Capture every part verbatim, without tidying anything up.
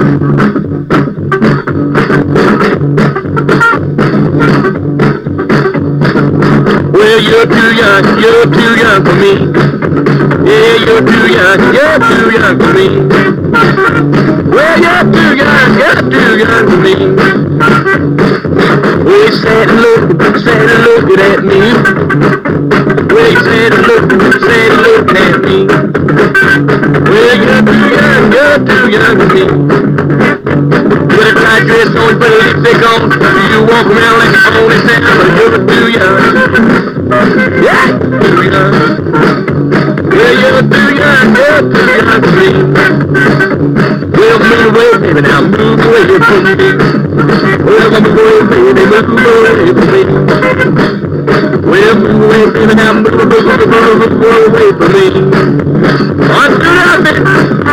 Well, you're too young, you're too young for me. Yeah, you're too young, you're too young for me. Well, you're too young, you're too young for me. Well, you said look, said looking at me. Well, you said look, said looking at me. Well, you're too young, you're too young for me. With a tight dress on, put a lipstick on, you walk around like a phony sound, but you're too young. Yeah, too young. Well, you're too young, you're too young for me. Well, move away, baby, now move away from me. Well, move away, baby, move away from me. Well, move away, baby, now move, move, move, move, move away from me. On to that, baby.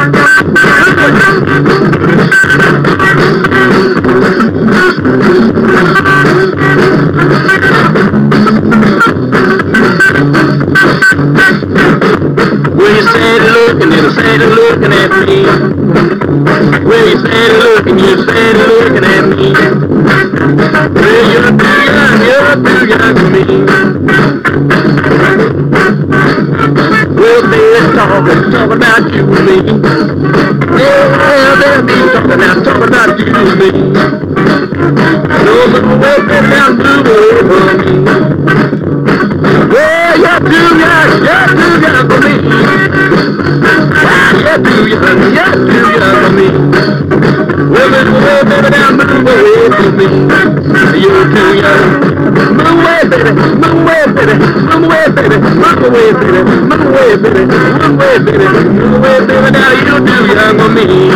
Well, you said looking and said looking at me. Well, you said looking, you said looking at me. Well, you're too young, you're too young for me. Well, they're talking, talking about you and me. Yeah, they'll be talking now, talking about you and me. No, move away, baby, now move away from me. Well, you're too young, you're too young for me. Ah, you're too young, you're too young for me. Well, move away, baby, now move away from me. You're too young. Move away, baby, move away, baby, move away, baby, move away, baby, move away, baby, move away, baby, move away, baby, now you're too young for me.